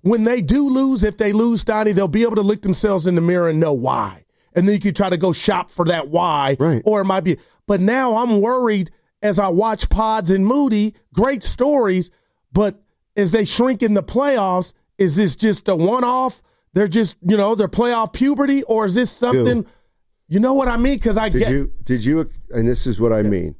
when they do lose, if they lose, Steiny, they'll be able to look themselves in the mirror and know why. And then you can try to go shop for that why. Right. Or it might be. But now I'm worried as I watch Pods and Moody, great stories, but as they shrink in the playoffs, is this just a one-off? They're just, you know, they're playoff puberty, or is this something, Dude. you know what I mean? Because I did get. You, did you, and this is what I mean.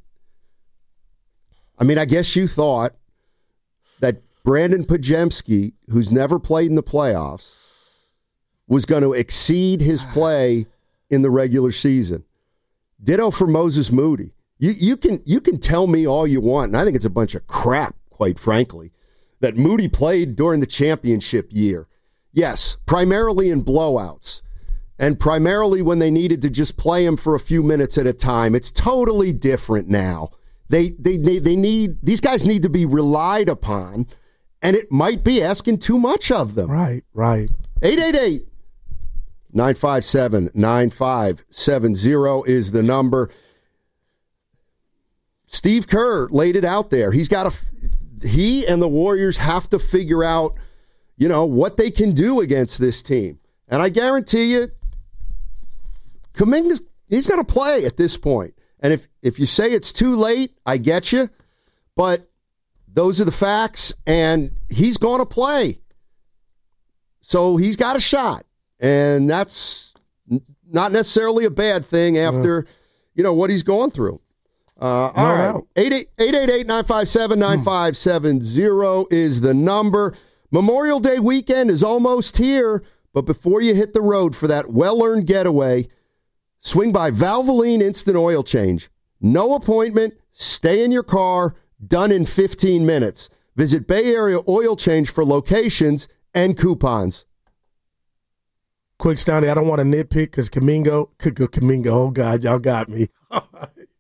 I mean, I guess you thought that Brandon Podziemski, who's never played in the playoffs, was going to exceed his play in the regular season. Ditto for Moses Moody. You you can you can tell me all you want, and I think it's a bunch of crap, quite frankly, that Moody played during the championship year. Yes, primarily in blowouts, and primarily when they needed to just play him for a few minutes at a time. It's totally different now. They they they, they need these guys need to be relied upon, and it might be asking too much of them. Right, right. eight eight eight, nine five seven, nine five seven zero is the number. Steve Kerr laid it out there. He's got to, he and the Warriors have to figure out, you know, what they can do against this team. And I guarantee you, Kuminga's, he's going to play at this point. And if, if you say it's too late, I get you. But those are the facts, and he's going to play. So he's got a shot. And that's not necessarily a bad thing after, you know, what he's going through. Uh, all no right. eight eight eight, nine five seven, nine five seven zero is the number. Memorial Day weekend is almost here, but before you hit the road for that well-earned getaway, swing by Valvoline Instant Oil Change. No appointment, stay in your car, done in fifteen minutes. Visit Bay Area Oil Change for locations and coupons. Quick, Steiny, I don't want to nitpick because Kuminga, Kuminga, oh God, y'all got me.